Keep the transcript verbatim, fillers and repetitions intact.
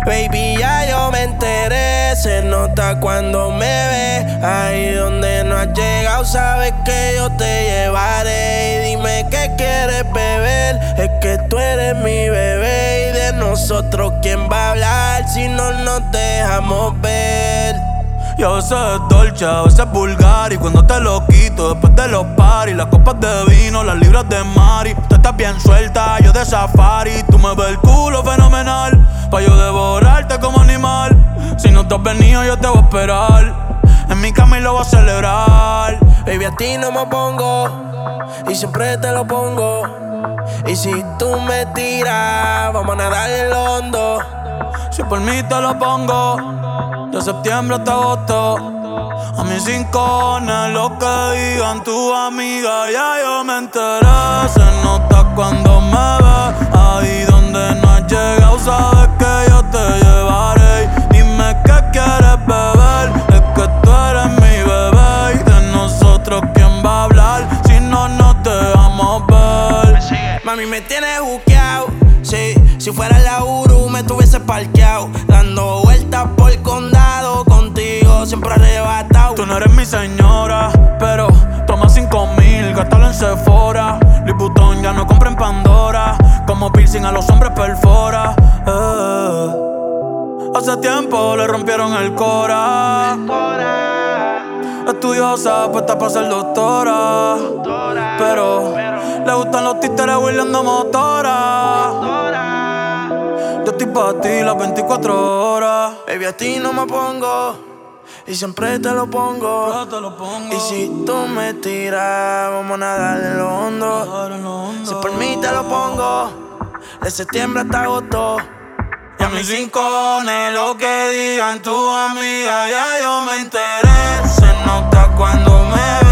Baby, ya yo me enteré. Se nota cuando me ves. Ahí donde no has llegado, sabes que yo te llevaré. Y dime qué quieres beber. Es que tú eres mi bebé. Y de nosotros, ¿quién va a hablar si no nos dejamos ver? Y a veces es dolce, a veces es vulgar. Y cuando te lo quito, después de los paris, las copas de vino, las libras de mari. Tú estás bien suelta, yo de safari. Tú me ves el culo fenomenal, pa' yo devorarte como animal. Si no te has venido, yo te voy a esperar. En mi cama y lo voy a celebrar. Baby, a ti no me pongo, y siempre te lo pongo. Y si tú me tiras, vamos a nadar en lo hondo. Si por mí te lo pongo, de septiembre hasta agosto. A mis rincones, lo que digan tu amiga, ya yo me enteré. Se nota cuando me ves. Ahí donde no has llegado, sabes que yo te llevaré. Dime qué quieres beber. Es que tú eres mi bebé. Y de nosotros, ¿quién va a hablar si no nos dejamos ver? Mami, me tienes juqueado. Sí, si fuera la Uru me tuviese parqueado, dando vueltas por el condado, contigo siempre arrebatado. Tú no eres mi señora, pero toma cinco mil, gástalo en Sephora. Louis Vuitton ya no compra en Pandora, como piercing a los hombres perfora. eh. Hace tiempo le rompieron el cora. Estudiosa, puesta para ser doctora, pero le gustan los títeres huirleando motora. Yo estoy pa' ti las veinticuatro horas. Baby, a ti no me pongo, y siempre te lo pongo. Yo te lo pongo. Y si tú me tiras, vamos a nadar en lo hondo. Si por mí te lo pongo, de septiembre hasta agosto. Y a mis rincones, lo que digan tu amiga, ya yo me enteré. Se nota cuando me ves.